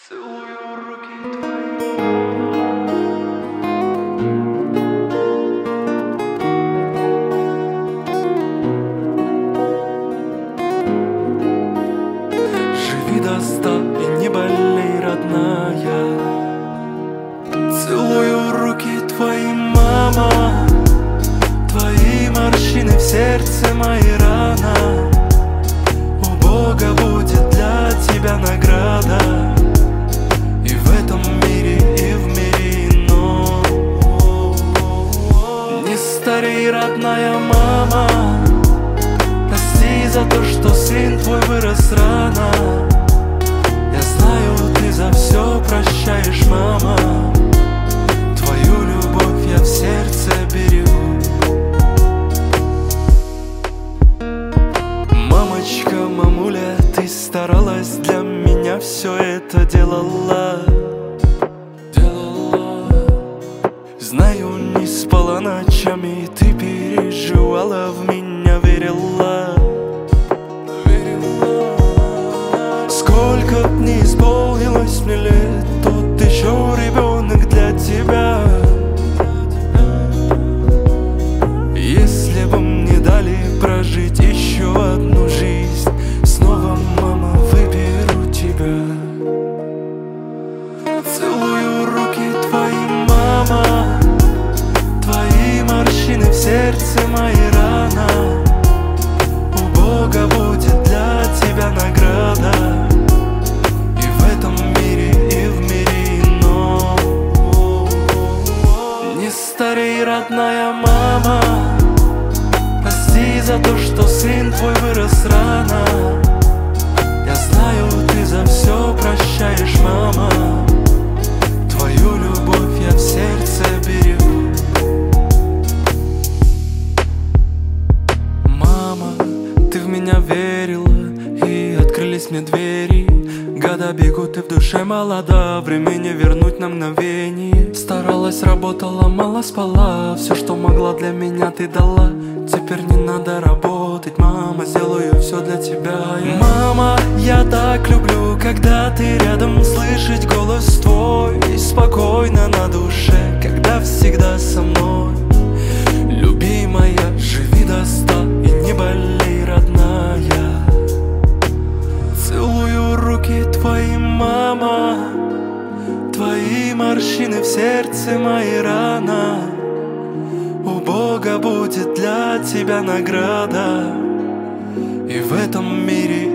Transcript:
Целую руки твои. Живи до 100 и не болей, родная. Целую руки твои, мама. Твои морщины в сердце, мои раны. У Бога будет для тебя награда. И в этом мире, и в мире ином. Не старей, родная мама. Прости за то, что сын твой вырос рано. Я знаю, ты за все прощаешь, мама. Твою любовь я в сердце берегу. Мамочка, мамуля, ты старалась для меня, все это делала. Знаю, не спала ночами, ты переживала, в меня верила. Сколько б не исполнилось мне лет, тот еще ребенок для тебя. Если бы мне дали прожить еще одну жизнь, снова, мама, выберу тебя. Целую руки твои, мама. Твои морщины в сердце, мои раны. У Бога будет для тебя награда. И в этом мире, и в мире ином. Не старей, родная мама. Прости за то, что сын твой вырос рано. Я знаю, ты за все прощаешь, мама. Твою любовь я в сердце берегу. Мама, ты в меня верила, и открылись мне двери. Года бегут, и в душе молода, времени вернуть на мгновение. Старалась, работала, мало спала, все, что могла, для меня ты дала. Теперь не надо работать, мама, сделаю все для тебя. Мама, я так люблю, когда ты рядом, слышать голос твой. И спокойно на душе, когда всегда со мной. Любимая, живи до 100 и не болей, родная. Целую руки твои, мама. Твои морщины в сердце, мои раны. У Бога будет для тебя награда. И в этом мире,